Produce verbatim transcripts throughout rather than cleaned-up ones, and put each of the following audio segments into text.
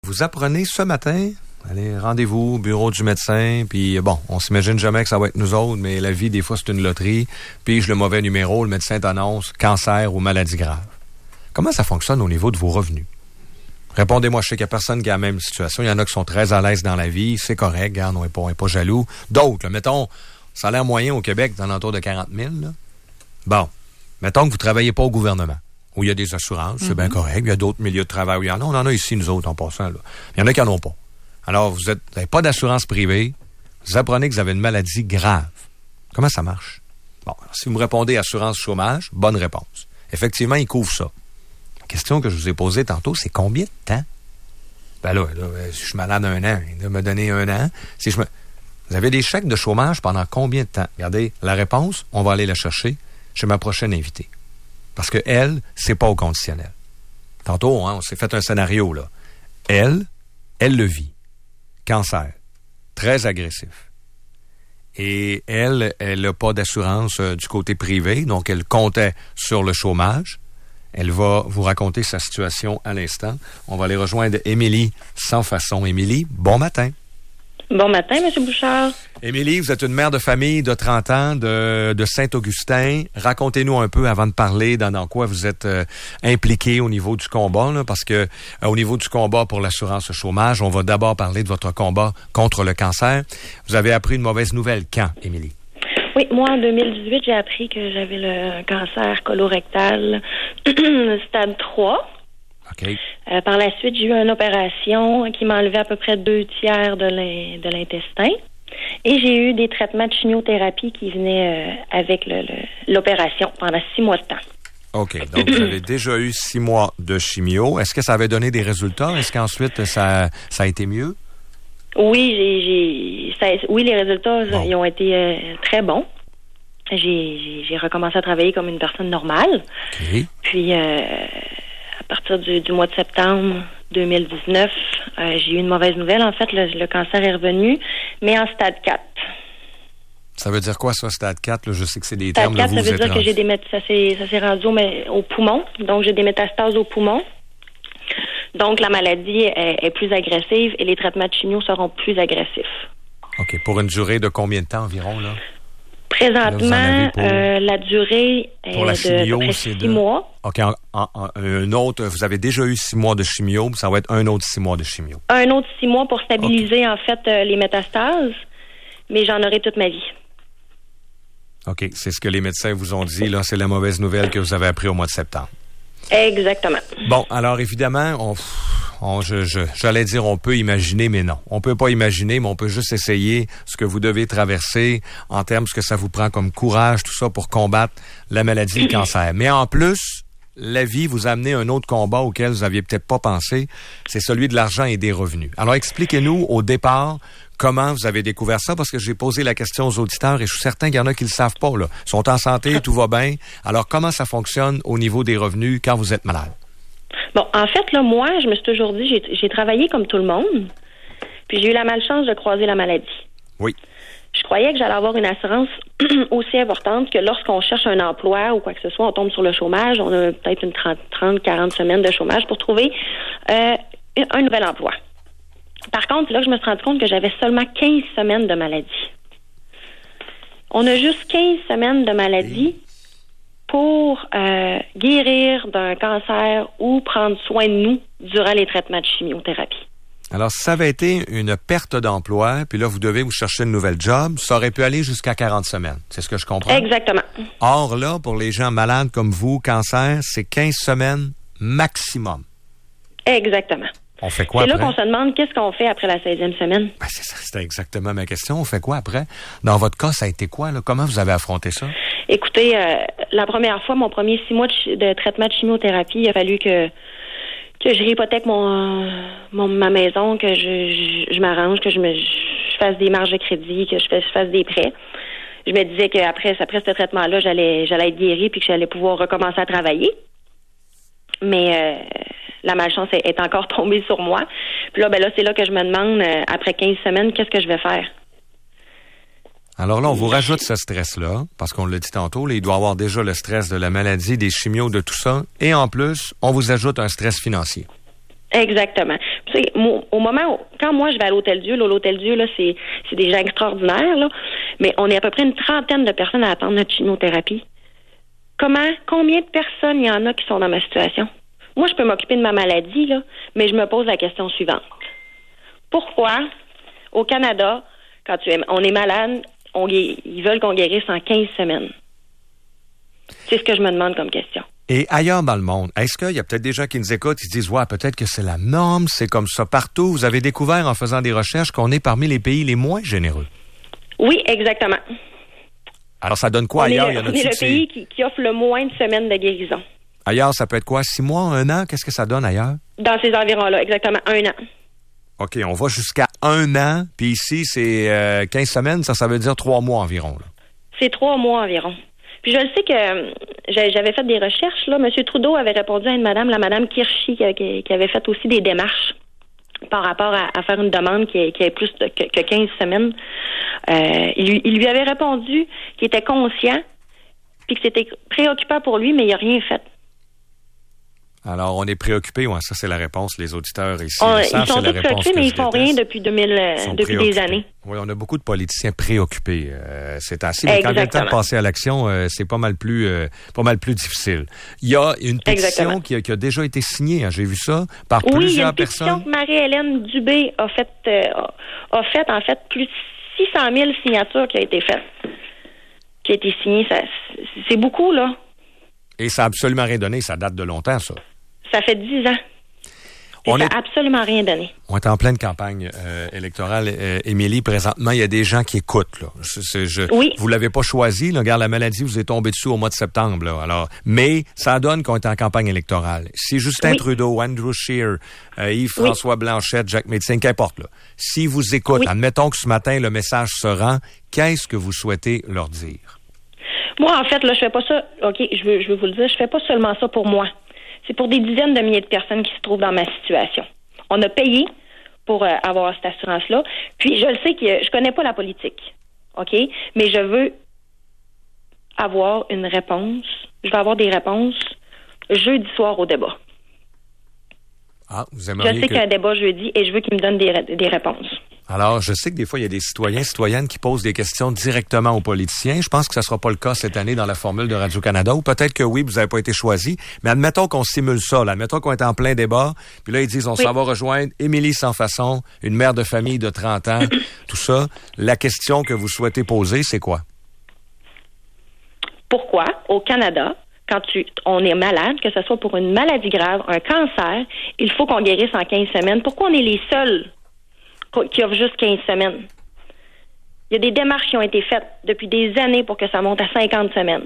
Vous apprenez ce matin, allez, rendez-vous au bureau du médecin, puis bon, on s'imagine jamais que ça va être nous autres, mais la vie, des fois, c'est une loterie. Pige le mauvais numéro, le médecin t'annonce cancer ou maladie grave. Comment ça fonctionne au niveau de vos revenus? Répondez-moi, je sais qu'il n'y a personne qui a la même situation. Il y en a qui sont très à l'aise dans la vie, c'est correct, regarde, on n'est pas, on est pas jaloux. D'autres, là, mettons, salaire moyen au Québec, dans l'entour de quarante mille. Là. Bon, mettons que vous ne travaillez pas au gouvernement, où il y a des assurances, c'est mm-hmm. bien correct. Il y a d'autres milieux de travail où il y en a. On en a ici, nous autres, en passant. Là. Il y en a qui n'en ont pas. Alors, vous n'avez pas d'assurance privée, vous apprenez que vous avez une maladie grave. Comment ça marche? Bon, alors, si vous me répondez assurance chômage, bonne réponse. Effectivement, il couvre ça. La question que je vous ai posée tantôt, c'est combien de temps? Ben là, là si je suis malade un an, il doit me donner un an. Si je me... Vous avez des chèques de chômage pendant combien de temps? Regardez, la réponse, on va aller la chercher chez ma prochaine invitée. Parce que elle, c'est pas au conditionnel. Tantôt, hein, on s'est fait un scénario, là. Elle, elle le vit. Cancer. Très agressif. Et elle, elle n'a pas d'assurance euh, du côté privé, donc elle comptait sur le chômage. Elle va vous raconter sa situation à l'instant. On va aller rejoindre Émilie sans façon. Émilie, bon matin. Bon matin, M. Bouchard. Émilie, vous êtes une mère de famille de trente ans de, de Saint-Augustin. Racontez-nous un peu, avant de parler, dans, dans quoi vous êtes euh, impliquée au niveau du combat, là, parce que euh, au niveau du combat pour l'assurance chômage, on va d'abord parler de votre combat contre le cancer. Vous avez appris une mauvaise nouvelle quand, Émilie? Oui, moi, en deux mille dix-huit, j'ai appris que j'avais le cancer colorectal stade trois. Okay. Euh, par la suite, j'ai eu une opération qui m'a enlevé à peu près deux tiers de, l'in- de l'intestin. Et j'ai eu des traitements de chimiothérapie qui venaient euh, avec le, le, l'opération pendant six mois de temps. OK. Donc, vous avez déjà eu six mois de chimio. Est-ce que ça avait donné des résultats? Est-ce qu'ensuite, ça, ça a été mieux? Oui, j'ai, j'ai, ça, oui, les résultats bon. ils ont été euh, très bons. J'ai, j'ai, j'ai recommencé à travailler comme une personne normale. OK. Puis... Euh, À partir du, du mois de septembre deux mille dix-neuf, euh, j'ai eu une mauvaise nouvelle. En fait, le, le cancer est revenu, mais en stade quatre. Ça veut dire quoi, ça, stade quatre? Là? Je sais que c'est des stade termes... quatre, là, vous, ça veut vous dire que j'ai des mét- ça s'est, ça s'est rendu au, au poumon. Donc, j'ai des métastases au poumon. Donc, la maladie est, est plus agressive et les traitements de chimio seront plus agressifs. OK. Pour une durée de combien de temps environ, là? Présentement, pour... euh, la durée est pour la chimio, de, de c'est six de... mois. OK. En, en, en, un autre, vous avez déjà eu six mois de chimio, ça va être un autre six mois de chimio. Un autre six mois pour stabiliser, okay. en fait, euh, les métastases, mais j'en aurai toute ma vie. OK. C'est ce que les médecins vous ont dit, là. C'est la mauvaise nouvelle que vous avez appris au mois de septembre. Exactement. Bon, alors évidemment, on... On, je, je, j'allais dire on peut imaginer, mais non. On peut pas imaginer, mais on peut juste essayer ce que vous devez traverser en termes de ce que ça vous prend comme courage, tout ça, pour combattre la maladie et le cancer. Mais en plus, la vie vous a amené un autre combat auquel vous aviez peut-être pas pensé, c'est celui de l'argent et des revenus. Alors expliquez-nous au départ comment vous avez découvert ça, parce que j'ai posé la question aux auditeurs et je suis certain qu'il y en a qui le savent pas, là. Ils sont en santé, tout va bien. Alors comment ça fonctionne au niveau des revenus quand vous êtes malade? Bon, en fait, là, moi, je me suis toujours dit, j'ai, j'ai travaillé comme tout le monde, puis j'ai eu la malchance de croiser la maladie. Oui. Je croyais que j'allais avoir une assurance aussi importante que lorsqu'on cherche un emploi ou quoi que ce soit, on tombe sur le chômage, on a peut-être une trente, quarante semaines de chômage pour trouver euh, un nouvel emploi. Par contre, là, je me suis rendu compte que j'avais seulement quinze semaines de maladie. On a juste quinze semaines de maladie pour euh, guérir d'un cancer ou prendre soin de nous durant les traitements de chimiothérapie. Alors, si ça avait été une perte d'emploi, puis là, vous devez vous chercher une nouvelle job, ça aurait pu aller jusqu'à quarante semaines. C'est ce que je comprends? Exactement. Or, là, pour les gens malades comme vous, cancer, c'est quinze semaines maximum. Exactement. On fait quoi c'est après? C'est là qu'on se demande qu'est-ce qu'on fait après la seizième semaine. Ben, c'est ça, c'était exactement ma question. On fait quoi après? Dans votre cas, ça a été quoi, là? Comment vous avez affronté ça? Écoutez, euh, la première fois, mon premier six mois de, ch- de traitement de chimiothérapie, il a fallu que que je réhypothèque mon, mon ma maison, que je, je, je m'arrange, que je me je fasse des marges de crédit, que je, fais, je fasse des prêts. Je me disais qu'après après ce traitement-là, j'allais j'allais être guérie puis que j'allais pouvoir recommencer à travailler. Mais euh, la malchance est, est encore tombée sur moi. Puis là, ben là, c'est là que je me demande, euh, après quinze semaines, qu'est-ce que je vais faire? Alors là, on vous rajoute ce stress-là, parce qu'on l'a dit tantôt, là, il doit y avoir déjà le stress de la maladie, des chimios, de tout ça. Et en plus, on vous ajoute un stress financier. Exactement. Tu sais, au moment où, quand moi je vais à l'Hôtel-Dieu, là, l'Hôtel-Dieu, là, c'est, c'est des gens extraordinaires, là, mais on est à peu près une trentaine de personnes à attendre notre chimiothérapie. Comment, combien de personnes il y en a qui sont dans ma situation? Moi, je peux m'occuper de ma maladie, là, mais je me pose la question suivante. Pourquoi, au Canada, quand tu es, on est malade, on, ils veulent qu'on guérisse en quinze semaines? C'est ce que je me demande comme question. Et ailleurs dans le monde, est-ce qu'il y a peut-être des gens qui nous écoutent, qui se disent « Ouais, peut-être que c'est la norme, c'est comme ça partout. » Vous avez découvert en faisant des recherches qu'on est parmi les pays les moins généreux. Oui, exactement. Alors, ça donne quoi on ailleurs? Est, Il y en a on est le c'est... pays qui, qui offre le moins de semaines de guérison. Ailleurs, ça peut être quoi? Six mois, un an? Qu'est-ce que ça donne ailleurs? Dans ces environs-là, exactement, un an. OK, on va jusqu'à un an, puis ici, c'est euh, quinze semaines, ça, ça veut dire trois mois environ. Là. C'est trois mois environ. Puis je le sais que euh, j'avais fait des recherches, là. M. Trudeau avait répondu à une madame, la madame Kirchi, qui, qui avait fait aussi des démarches par rapport à, à faire une demande qui, qui avait plus de, que, que quinze semaines. Euh, il, lui, il lui avait répondu qu'il était conscient, puis que c'était préoccupant pour lui, mais il n'a rien fait. Alors, on est préoccupé, ouais, ça c'est la réponse. Les auditeurs ici on, le ils savent, sont c'est la tous réponse préoccupés, mais ils je font déteste. rien depuis deux mille, euh, depuis des années. Oui, on a beaucoup de politiciens préoccupés. Euh, c'est assez, mais quand vient le temps de passer à l'action, euh, c'est pas mal plus, euh, pas mal plus difficile. Il y a une pétition qui a, qui a déjà été signée, hein, j'ai vu ça, par oui, plusieurs personnes. Oui, il y a une pétition personnes. que Marie-Hélène Dubé a fait, euh, a fait en fait plus de six cent mille signatures qui a été faites, qui a été signée. Ça, c'est beaucoup là. Et ça n'a absolument rien donné. Ça date de longtemps, ça. Ça fait dix ans. Et on ça n'a absolument rien donné. On est en pleine campagne euh, électorale. Euh, Émilie, présentement, il y a des gens qui écoutent. Là. Je, je, je, oui. Vous l'avez pas choisi. Là. Regarde, la maladie vous est tombée dessus au mois de septembre. Là. Alors, mais ça donne qu'on est en campagne électorale. Si Justin oui. Trudeau, Andrew Scheer, euh, Yves-François oui. Blanchet, Jacques Médecin, qu'importe. Là. Si vous écoutent, oui. admettons que ce matin, le message se rend, qu'est-ce que vous souhaitez leur dire? Moi, en fait, là, je fais pas ça. OK, je veux, je veux vous le dire, je fais pas seulement ça pour moi. C'est pour des dizaines de milliers de personnes qui se trouvent dans ma situation. On a payé pour euh, avoir cette assurance-là. Puis, je le sais que je connais pas la politique, OK? Mais je veux avoir une réponse. Je veux avoir des réponses jeudi soir au débat. Ah, vous aimeriez Je sais que... qu'il y a un débat jeudi et je veux qu'ils me donnent des, des réponses. Alors, je sais que des fois, il y a des citoyens, citoyennes qui posent des questions directement aux politiciens. Je pense que ça ne sera pas le cas cette année dans la formule de Radio-Canada, ou peut-être que oui, vous n'avez pas été choisi. Mais admettons qu'on simule ça, là. Admettons qu'on est en plein débat, puis là, ils disent, on oui. s'en va rejoindre Émilie Sans Façon, une mère de famille de trente ans, tout ça. La question que vous souhaitez poser, c'est quoi? Pourquoi, au Canada, quand tu, on est malade, que ce soit pour une maladie grave, un cancer, il faut qu'on guérisse en quinze semaines? Pourquoi on est les seuls qui offre juste quinze semaines? Il y a des démarches qui ont été faites depuis des années pour que ça monte à cinquante semaines.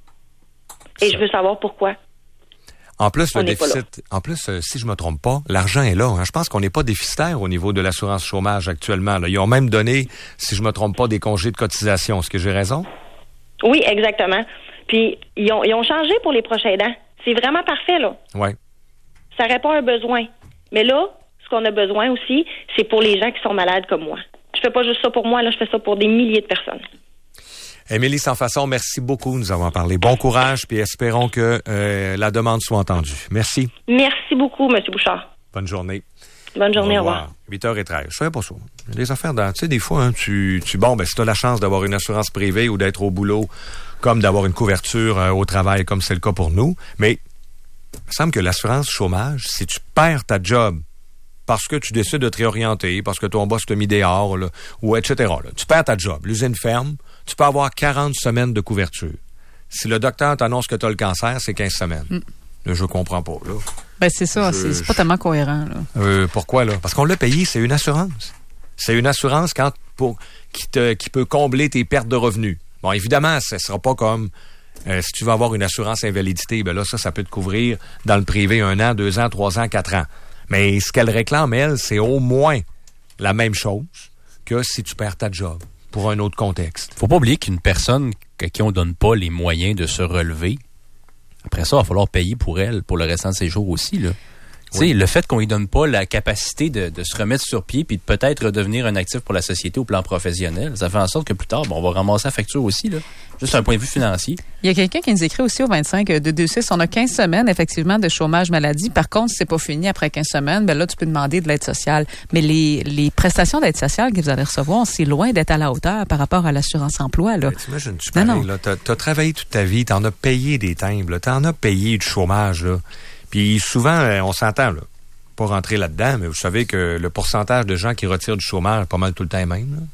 Et ça. Je veux savoir pourquoi. En plus, le déficit, en plus, euh, si je me trompe pas, l'argent est là. Hein. Je pense qu'on n'est pas déficitaire au niveau de l'assurance chômage actuellement. Là. Ils ont même donné, si je me trompe pas, des congés de cotisation. Est-ce que j'ai raison? Oui, exactement. Puis, ils ont, ils ont changé pour les prochains aidants. C'est vraiment parfait, là. Oui. Ça répond à un besoin. Mais là, ce qu'on a besoin aussi, c'est pour les gens qui sont malades comme moi. Je fais pas juste ça pour moi, là, je fais ça pour des milliers de personnes. Émilie Sans Façon, merci beaucoup. Nous avons parlé. Bon courage, puis espérons que euh, la demande soit entendue. Merci. Merci beaucoup, M. Bouchard. Bonne journée. Bonne journée, au revoir. Au revoir. huit heures treize. Je savais pas ça. Les affaires dans, tu sais, des fois, hein, tu, tu, bon, ben, si tu as la chance d'avoir une assurance privée ou d'être au boulot, comme d'avoir une couverture euh, au travail, comme c'est le cas pour nous, mais il me semble que l'assurance chômage, si tu perds ta job parce que tu décides de te réorienter, parce que ton boss t'a mis dehors, là, ou et cetera. Là. Tu perds ta job, l'usine ferme, tu peux avoir quarante semaines de couverture. Si le docteur t'annonce que tu as le cancer, c'est quinze semaines. Mm. Là, je comprends pas. Là. Ben c'est ça, je, c'est, c'est pas tellement cohérent. Là. Euh, pourquoi, là? Parce qu'on l'a payé, c'est une assurance. C'est une assurance quand pour qui, te, qui peut combler tes pertes de revenus. Bon, évidemment, ce ne sera pas comme... Euh, si tu veux avoir une assurance invalidité, ben là, ça, ça peut te couvrir dans le privé un an, deux ans, trois ans, quatre ans. Mais ce qu'elle réclame, elle, c'est au moins la même chose que si tu perds ta job pour un autre contexte. Faut pas oublier qu'une personne à qui on donne pas les moyens de se relever, après ça, il va falloir payer pour elle pour le restant de ses jours aussi, là. Tu sais, le fait qu'on lui donne pas la capacité de, de se remettre sur pied puis de peut-être redevenir un actif pour la société au plan professionnel, ça fait en sorte que plus tard, bon, on va ramasser la facture aussi, là. Juste un point de vue financier. Il y a quelqu'un qui nous écrit aussi au vingt-cinq deux deux six. On a quinze semaines, effectivement, de chômage maladie. Par contre, si c'est pas fini après quinze semaines, ben là, tu peux demander de l'aide sociale. Mais les, les prestations d'aide sociale que vous allez recevoir, c'est loin d'être à la hauteur par rapport à l'assurance emploi, là. T'imagines, tu pareil, là. T'as, t'as travaillé toute ta vie, t'en as payé des timbres, là. T'en as payé du chômage, là. Puis souvent, on s'entend, là. Pas rentrer là-dedans, mais vous savez que le pourcentage de gens qui retirent du chômage est pas mal tout le temps même, là.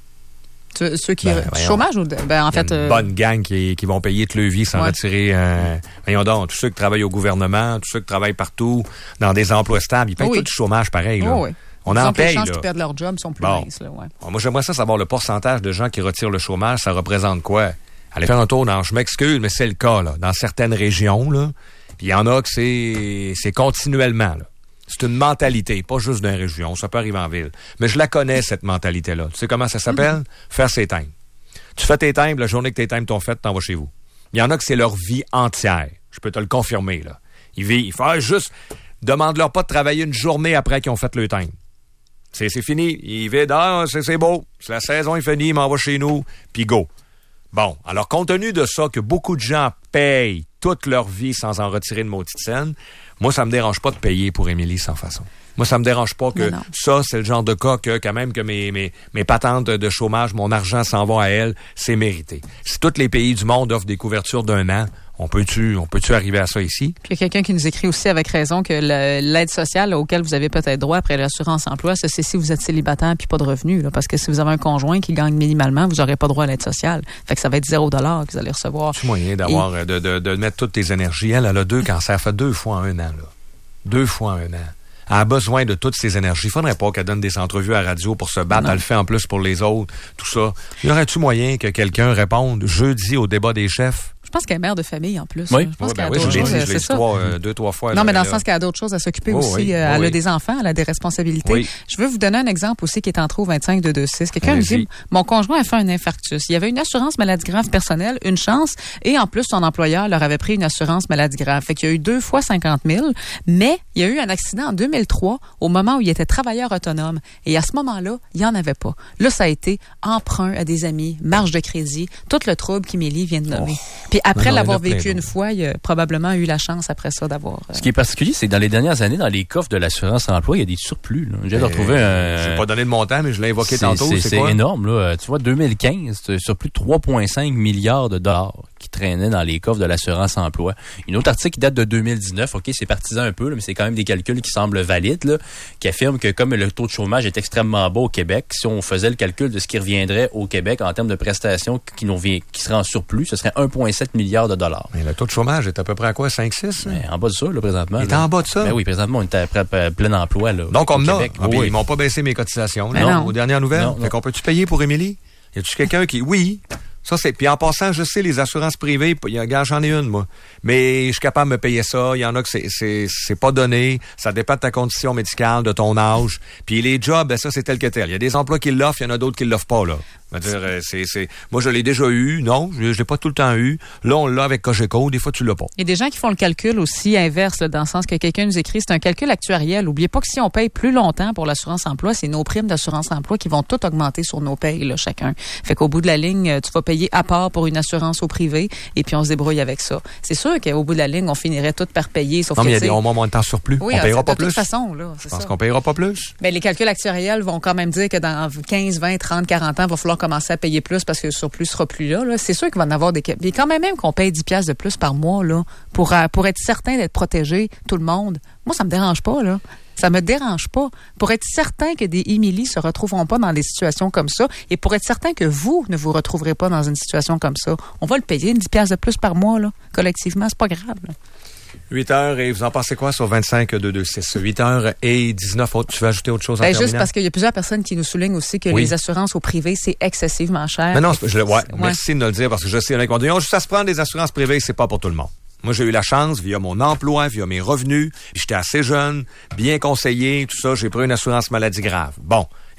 Tu, ceux qui... Ben, chômage ou... Ben, en fait... Il y a une euh... bonne gang qui, qui vont payer toute leur vie sans ouais. retirer... Euh, voyons donc, tous ceux qui travaillent au gouvernement, tous ceux qui travaillent partout, dans des emplois stables, ils payent oui. tout du chômage pareil. Là. Oh, oui. On en paye. Les chances là. qu'ils perdent leur job sont plus bon. minces. Là, ouais. Moi, j'aimerais ça savoir le pourcentage de gens qui retirent le chômage, ça représente quoi? Allez faire un tour dans... Je m'excuse, mais c'est le cas, là. Dans certaines régions, là. Puis il y en a que c'est, c'est continuellement, là. C'est une mentalité, pas juste d'une région. Ça peut arriver en ville. Mais je la connais, cette mentalité-là. Tu sais comment ça s'appelle? Mm-hmm. Faire ses timbres. Tu fais tes timbres, la journée que tes timbres t'ont fait, t'en vas chez vous. Il y en a que c'est leur vie entière. Je peux te le confirmer, là. Ils vivent, il faut juste, demande-leur pas de travailler une journée après qu'ils ont fait le timbre. C'est, c'est fini. Ils vivent, ah, c'est, c'est beau. C'est la saison est finie, ils m'en vont chez nous, puis go. Bon. Alors, compte tenu de ça, que beaucoup de gens payent toute leur vie sans en retirer une maudite scène, moi, ça me dérange pas de payer pour Émilie sans façon. Moi, ça me dérange pas que ça, c'est le genre de cas que, quand même, que mes, mes, mes patentes de chômage, mon argent s'en va à elle, c'est mérité. Si tous les pays du monde offrent des couvertures d'un an, on peut-tu, on peut-tu arriver à ça ici? Puis il y a quelqu'un qui nous écrit aussi avec raison que le, l'aide sociale auquel vous avez peut-être droit après l'assurance emploi, c'est, c'est si vous êtes célibataire puis pas de revenus, là, parce que si vous avez un conjoint qui gagne minimalement, vous n'aurez pas droit à l'aide sociale. Fait que ça va être zéro dollar que vous allez recevoir. C'est moyen d'avoir, Et... de, de, de mettre toutes tes énergies. Elle, elle a deux cancers, fait deux fois en un an, là. Deux fois en un an. Elle a besoin de toutes ses énergies. Il faudrait pas qu'elle donne des entrevues à la radio pour se battre. Non. Elle le fait en plus pour les autres, tout ça. Y aurait-tu moyen que quelqu'un réponde jeudi au débat des chefs? Je pense qu'elle est mère de famille en plus. Oui, je pense ouais, qu'elle ben a oui, d'autres je l'ai choses. dit, je l'ai dit trois, euh, deux, trois fois. Non, là, mais dans là. le sens qu'elle a d'autres choses à s'occuper oh, aussi. Oui, euh, oh, elle oui. a des enfants, elle a des responsabilités. Oui. Je veux vous donner un exemple aussi qui est entré au vingt-cinq deux deux six. Quelqu'un me dit, mon conjoint a fait un infarctus. Il y avait une assurance maladie grave personnelle, une chance, et en plus, son employeur leur avait pris une assurance maladie grave. Fait qu'il y a eu deux fois cinquante mille, mais il y a eu un accident en deux mille trois au moment où il était travailleur autonome. Et à ce moment-là, il n'y en avait pas. Là, ça a été emprunt à des amis, marge de crédit, tout le trouble qu'Émilie vient de nommer. Oh. Puis après non, l'avoir vécu une fois, il a probablement eu la chance après ça d'avoir... Euh... Ce qui est particulier, c'est que dans les dernières années, dans les coffres de l'assurance emploi, il y a des surplus. Là. J'ai retrouvé un... Je n'ai pas donné le montant, mais je l'ai évoqué c'est, tantôt. C'est, c'est, c'est quoi? énorme. Là. Tu vois, deux mille quinze, c'est sur plus de trois virgule cinq milliards de dollars qui traînaient dans les coffres de l'assurance emploi. Une autre article qui date de deux mille dix-neuf, OK, c'est partisan un peu, là, mais c'est quand même des calculs qui semblent valides, là, qui affirment que comme le taux de chômage est extrêmement bas au Québec, si on faisait le calcul de ce qui reviendrait au Québec en termes de prestations qui, nous revient, qui serait en surplus, ce serait un virgule sept milliard de dollars. Mais le taux de chômage est à peu près à quoi? cinq six? Mais en bas de ça, là, présentement. Il est en bas de ça? Ben oui, présentement, on est à, à, à plein emploi, là. Donc, on a. Québec. Ah, oui. Ils m'ont pas baissé mes cotisations, là, non. Aux dernières nouvelles. Non, fait non. qu'on peut-tu payer pour Émilie? Y a-tu quelqu'un qui... Oui. Ça, c'est... Puis en passant, je sais, les assurances privées, y a, gars, j'en ai une, moi. Mais je suis capable de me payer ça. Il y en a que c'est, c'est, c'est pas donné. Ça dépend de ta condition médicale, de ton âge. Puis les jobs, ben ça, c'est tel que tel. Il y a des emplois qui l'offrent, il y en a d'autres qui l'offrent pas, là. C'est-à-dire, c'est, c'est... Moi, je l'ai déjà eu. Non, je, je l'ai pas tout le temps eu. Là, on l'a avec Cogeco. Des fois, tu l'as pas. Il y a des gens qui font le calcul aussi inverse, là, dans le sens que quelqu'un nous écrit, c'est un calcul actuariel. Oubliez pas que si on paye plus longtemps pour l'assurance emploi, c'est nos primes d'assurance emploi qui vont toutes augmenter sur nos payes, là, chacun. Fait qu'au bout de la ligne, tu vas payer à part pour une assurance au privé et puis on se débrouille avec ça. C'est sûr qu'au bout de la ligne, on finirait tout par payer. Sauf non, que, mais il y a des moments de temps surplus. Oui, on payera pas de plus. De toute façon, là. C'est Je pense ça. qu'on payera pas plus. Ben, les calculs actuariels vont quand même dire que dans quinze, vingt, trente, quarante ans, il va falloir commencer à payer plus parce que le surplus sera plus là, là. C'est sûr qu'il va en avoir des... Mais quand même, même qu'on paye dix piastres de plus par mois, là, pour, pour être certain d'être protégé, tout le monde, moi, ça me dérange pas, là. Ça me dérange pas. Pour être certain que des Émilie se retrouveront pas dans des situations comme ça et pour être certain que vous ne vous retrouverez pas dans une situation comme ça, on va le payer dix piastres de plus par mois, là, collectivement. C'est pas grave, là. huit heures et vous en pensez quoi sur vingt-cinq deux deux six? huit heures et dix-neuf autres. Tu veux ajouter autre chose en ben, terminant? Juste parce qu'il y a plusieurs personnes qui nous soulignent aussi que oui. les assurances au privé, c'est excessivement cher. Mais non, je, ouais, ouais. merci de nous le dire parce que je sais, il y en a qui vont dire, oh, juste à se prendre des assurances privées, c'est pas pour tout le monde. Moi, j'ai eu la chance, via mon emploi, via mes revenus, j'étais assez jeune, bien conseillé, tout ça, j'ai pris une assurance maladie grave. Bon,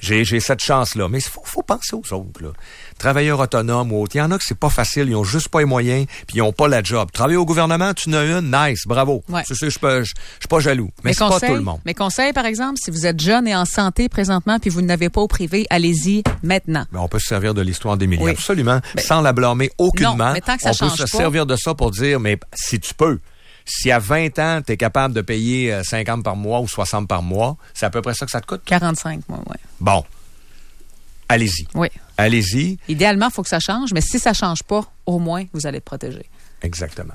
J'ai, j'ai cette chance-là. Mais il faut, faut penser aux autres, là. Travailleurs autonomes ou autres. Il y en a que c'est pas facile. Ils ont juste pas les moyens puis ils ont pas la job. Travailler au gouvernement, tu en as une, nice, bravo. Ouais. C'est ça, je suis pas jaloux. Mais mes c'est conseils, pas tout le monde. Mes conseils, par exemple, si vous êtes jeune et en santé présentement puis vous n'avez pas au privé, allez-y maintenant. Mais on peut se servir de l'histoire d'Émilie. Oui. Absolument. Ben, sans la blâmer aucunement. Non, mais tant que ça on peut change se pas. servir de ça pour dire, mais si tu peux. Si à vingt ans, tu es capable de payer cinquante par mois ou soixante par mois, c'est à peu près ça que ça te coûte? quarante-cinq mois, oui. Bon. Allez-y. Oui. Allez-y. Idéalement, il faut que ça change, mais si ça ne change pas, au moins, vous allez être protégé. Exactement.